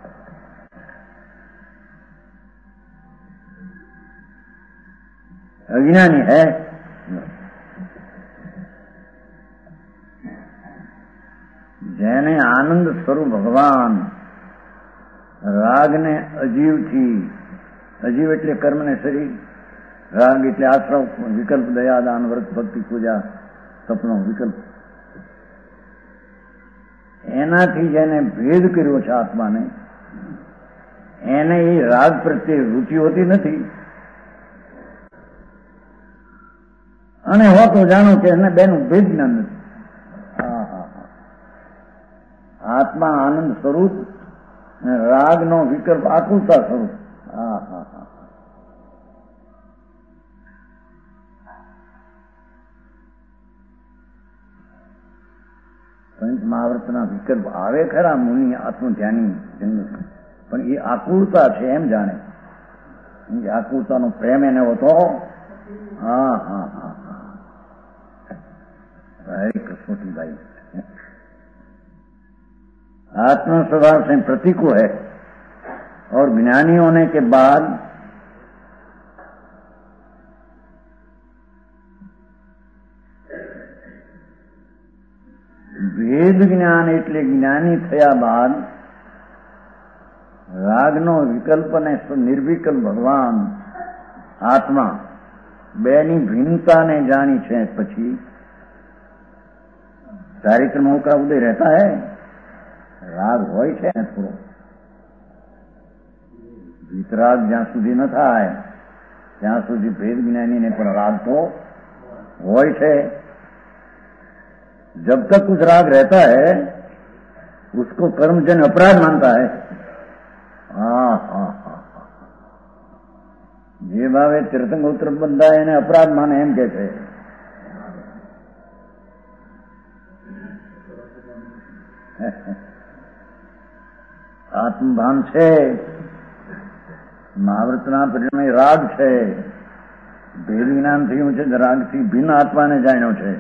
[SPEAKER 2] अज्ञानी है. જેને આનંદ સ્વરૂપ ભગવાન રાગને અજીવથી, અજીવ એટલે કર્મને શરીર, રાગ એટલે આશ્રવ, વિકલ્પ, દયાદાન, વ્રત, ભક્તિ, પૂજા, તપનો વિકલ્પ, એનાથી જેને ભેદ કર્યો છે આત્માને, એને એ રાગ પ્રત્યે રુચિ હોતી નથી. અને હો તો જાણો કે એને બેનું ભેદ જ્ઞાન નથી. આત્મા આનંદ સ્વરૂપ, રાગનો વિકલ્પ આકુલતા સ્વરૂપ. હા હા હા પંચ મહાવ્રતના વિકલ્પ આવે ખરા મુનિ આત્મધ્યાની જન્મ, પણ એ આકુલતા છે એમ જાણે. આકુલતાનો પ્રેમ એને હોતો. હા હા હા હરે કૃષ્ણભાઈ, आत्मा स्वभाव से प्रतीक है और ज्ञानी होने के बाद भेद ज्ञान એટલે જ્ઞાની થયા બાદ રાગનો વિકલ્પ અને નિર્વિકલ્પ ભગવાન આત્મા બેની ભિન્નતાને જાણી છે. પછી ચારિત્રમાં का उदय रहता है. રાગ હોય છે ને થોડો, વિતરાગ જ્યાં સુધી ન થાય ત્યાં સુધી ભેદ જ્ઞાનીને પણ રાગ તો હોય છે. जब तक कुछ राग रहता है उसको कर्मजन अपराध मानता है. हाँ हाँ हाँ જે ભાવે તીર્થંગોત્ર બંધા એને અપરાધ માને એમ કે છે. આત્મભાન છે, મહાવ્રતના પરિણામે રાગ છે. ભેદ જ્ઞાન થયું છે, રાગથી ભિન્ન આત્માને જાણ્યો છે.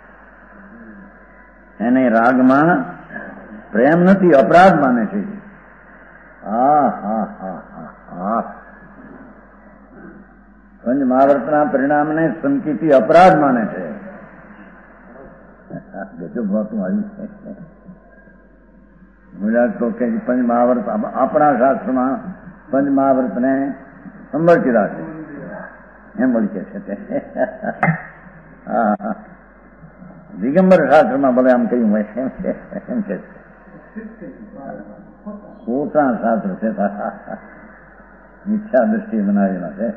[SPEAKER 2] એને રાગમાં પ્રેમ નથી, અપરાધ માને છે. હા હા હા હા હા પંચ મહાવ્રતના પરિણામને સંકિતિ અપરાધ માને છે. ગજબ વાતું આવી છે. ગુજરાત તો કે પંચ મહાવ્રત આપણા શાસ્ત્રમાં પંચ મહાવ્રતને સંભળતી રાખે એમ વળી કે છે. હા દિગંબર શાસ્ત્રમાં ભલે આમ કહ્યું હોય એમ કે છે. પોતા શાસ્ત્ર છે, મિથ્યા દ્રષ્ટિએ બનાવેલા છે.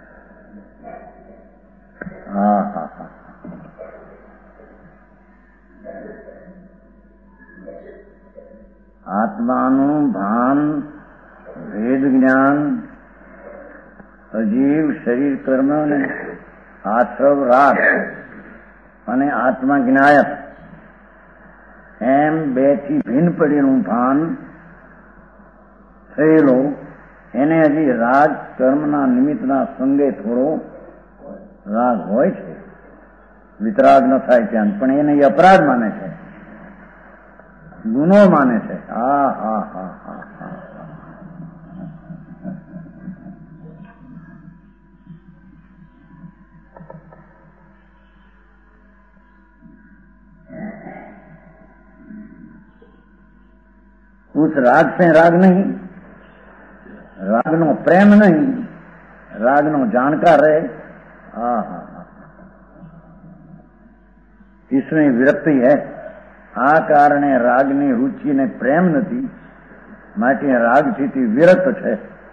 [SPEAKER 2] હા હા હા આત્માનું ભાન, ભેદ જ્ઞાન, અજીવ શરીર કર્મ અને આશ્રવ રાગ અને આત્મા જ્ઞાયક એમ બે થી ભિન્ન પડેલું ભાન થયેલો એને હજી રાગ કર્મના નિમિત્તના સંગે થોડો રાગ હોય છે, વિતરાગ ન થાય ત્યાં, પણ એને એ અપરાધ માને છે, ગુનો માને છે. હા હા હા હા હા उस राग से राग नहीं, राग नो प्रेम नहीं, राग नो जानकार है. हाँ हाँ हाँ इसमें विरक्ति है. આ કારણે રાગની રુચિને પ્રેમ નથી, માટે રાગથી વિરક્ત છે.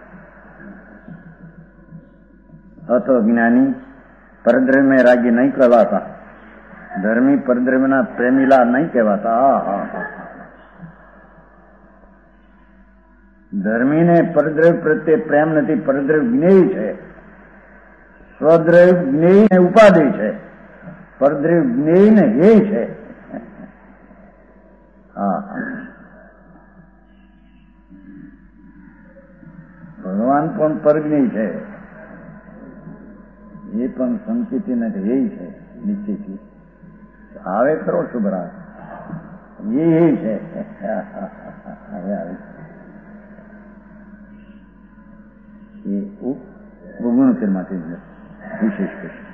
[SPEAKER 2] અતો જ્ઞાની પરદ્રવ્ય રાગી નહીં કહેવાતા, ધર્મી પરદ્રવ્યના પ્રેમીલા નહીં કહેવાતા. હા હા હા ધર્મીને પરદ્રવ્ય પ્રત્યે પ્રેમ નથી, પરદ્રવ્ય જ્ઞેય છે. સ્વદ્રવ્ય જ્ઞેય ને ઉપાદેય છે, પરદ્રવ્ય જ્ઞેય ને હેય છે. હા ભગવાન પણ પરજ્ઞેય છે, એ પણ સંકિતિ ને હેય છે. નિશ્ચયથી આવે ખરો શુભરા, એ હેય છે. એ ગુણ માટે વિશેષ કશું